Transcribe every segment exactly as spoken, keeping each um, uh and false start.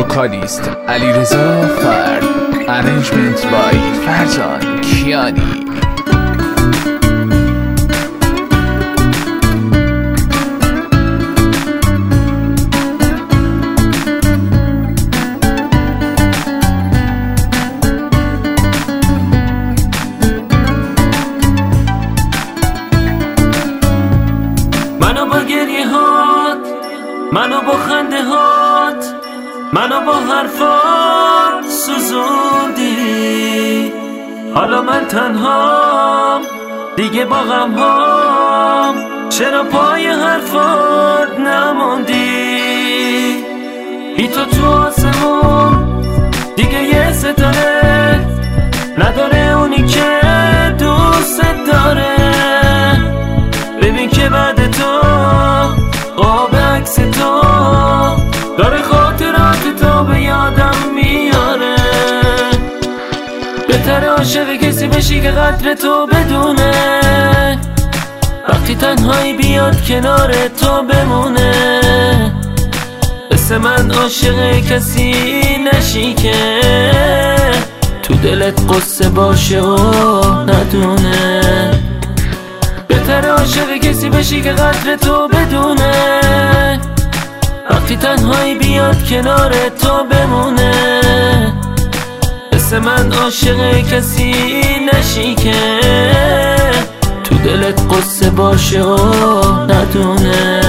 وکالیست علیرضا فرد، ارنجمنت بای فرزان کیانی. منو با گریه هات، منو با خنده هات، منو با حرفات سوزوندی. حالا من تنهام دیگه با غم هام، چرا پای حرفات نموندی؟ بی تو تو آسمون دیگه یه ستاره نداره، اونی که دوست داره. ببین که بعد تو قاب عکس تو داره خاطرات تو به یادم میاره. بهتر عاشق کسی بشی که قدر تو بدونه، وقتی تنهایی بیاد کنار تو بمونه. مثل من عاشق کسی نشی که تو دلت قصه باشه و ندونه. بهتر عاشق کسی بشی که قدر تو بدونه، وقتی تنهایی بیاد کنار تو بمونه. مثل من عاشق کسی نشی که تو دلت قصه باشه و ندونه.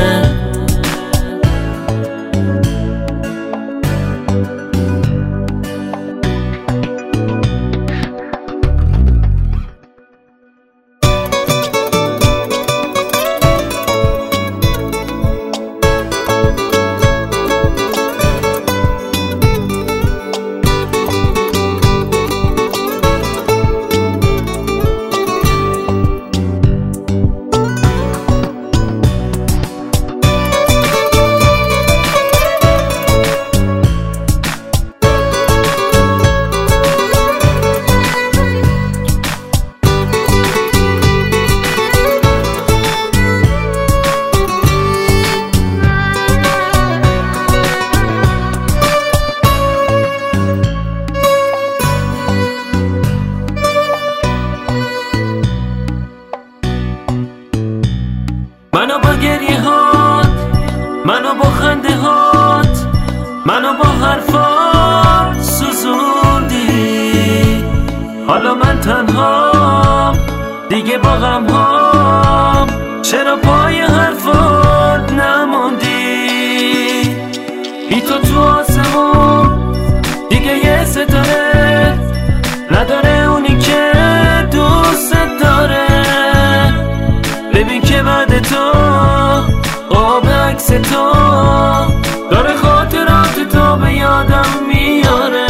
منو با گریه هات، منو با خنده هات، منو با حرفات سوزوندی. حالا من تنهام دیگه با غم هام، چرا پای حرفات نموندی؟ بی تو تو آسمون دیگه یه ستاره نداره، اونی که دوست داره. ببین که بعد تو قاب عکس تو داره خاطرات تو به یادم میاره.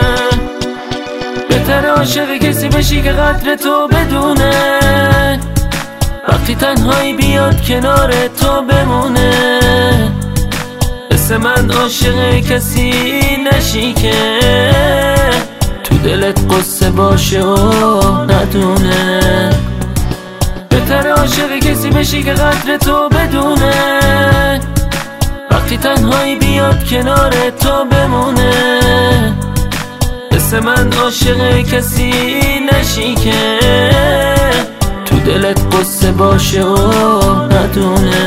بهتر عاشق کسی بشی که قدر تو بدونه، وقتی تنهایی بیاد کنار تو بمونه. مثل من عاشق کسی نشی که تو دلت قصه باشه و ندونه. بهتر عاشق کسی بشی که قدر تو بدونه، وقتی تنهایی بیاد کنار تو بمونه. مثل من عاشق کسی نشی که تو دلت قصه باشه و ندونه.